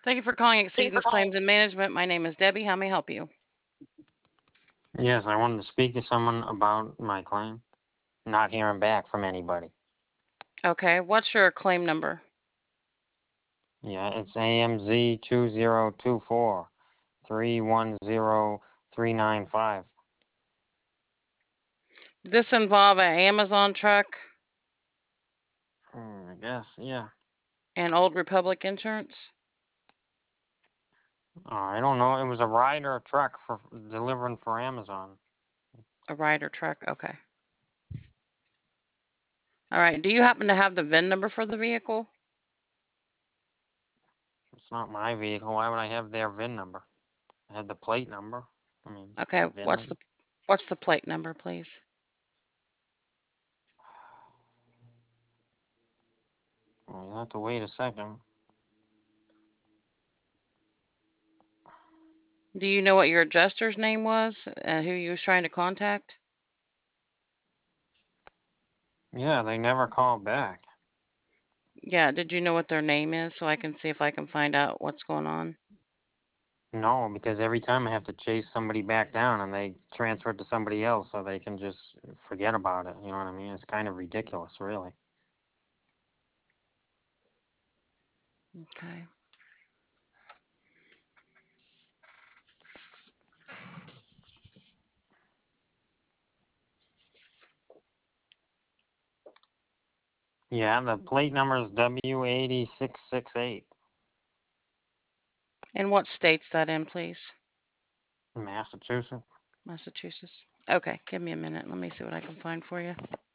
Thank you for calling Exceedance Claims and Management. My name is Debbie. How may I help you? Yes, I wanted to speak to someone about my claim. Not hearing back from anybody. Okay, what's your claim number? Yeah, it's AMZ 2024 310 395. This involve an Amazon truck I guess, yeah. and Old Republic Insurance? I don't know. It was a rider truck for delivering for Amazon. A Ryder truck. Okay. All right. Do you happen to have the VIN number for the vehicle? It's not my vehicle. Why would I have their VIN number? I had the plate number. I mean, Okay. VIN number. What's the plate number, please? Well, you'll have to wait a second. Do you know what your adjuster's name was and who you was trying to contact? Yeah, they never called back. Yeah. Did you know what their name is so I can see if I can find out what's going on? No, because every time I have to chase somebody back down and they transfer it to somebody else so they can just forget about it. You know what I mean? It's kind of ridiculous, really. Okay. Yeah, the plate number is W8668, And what state's that in, please? Massachusetts. Massachusetts. Okay. Give me a minute. Let me see what I can find for you.